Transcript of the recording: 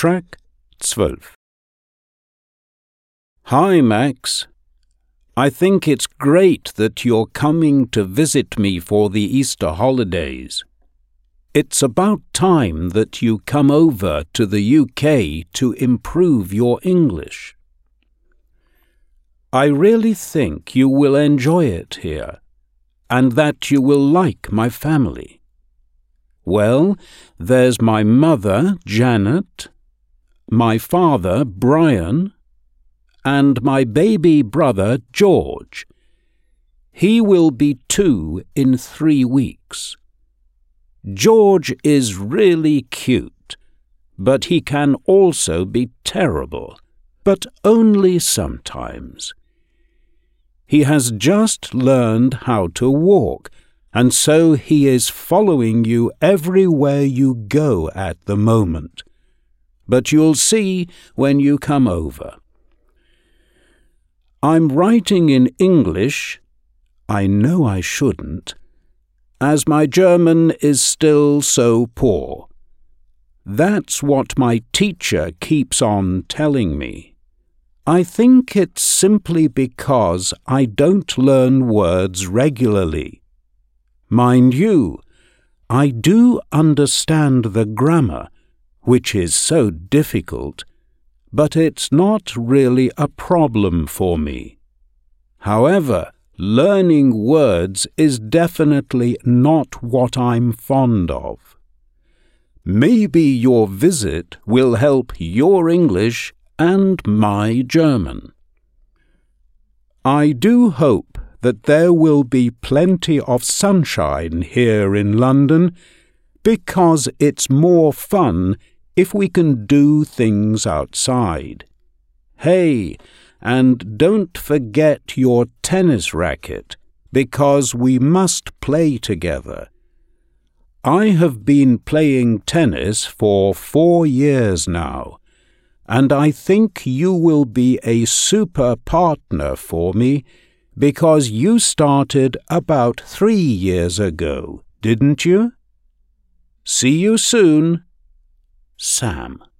Track 12. Hi, Max. I think it's great that you're coming to visit me for the Easter holidays. It's about time that you come over to the UK to improve your English. I really think you will enjoy it here, and that you will like my family. Well, there's my mother, Janet, my father, Brian, and my baby brother, George. He will be 2 in 3 weeks. George is really cute, but he can also be terrible, but only sometimes. He has just learned how to walk, and so he is following you everywhere you go at the moment. But you'll see when you come over. I'm writing in English, I know I shouldn't, as my German is still so poor. That's what my teacher keeps on telling me. I think it's simply because I don't learn words regularly. Mind you, I do understand the grammar, which is so difficult, but it's not really a problem for me. However, learning words is definitely not what I'm fond of. Maybe your visit will help your English and my German. I do hope that there will be plenty of sunshine here in London, because it's more fun if we can do things outside. Hey, and don't forget your tennis racket, because we must play together. I have been playing tennis for 4 years now, and I think you will be a super partner for me, because you started about 3 years ago, didn't you? See you soon. Sam.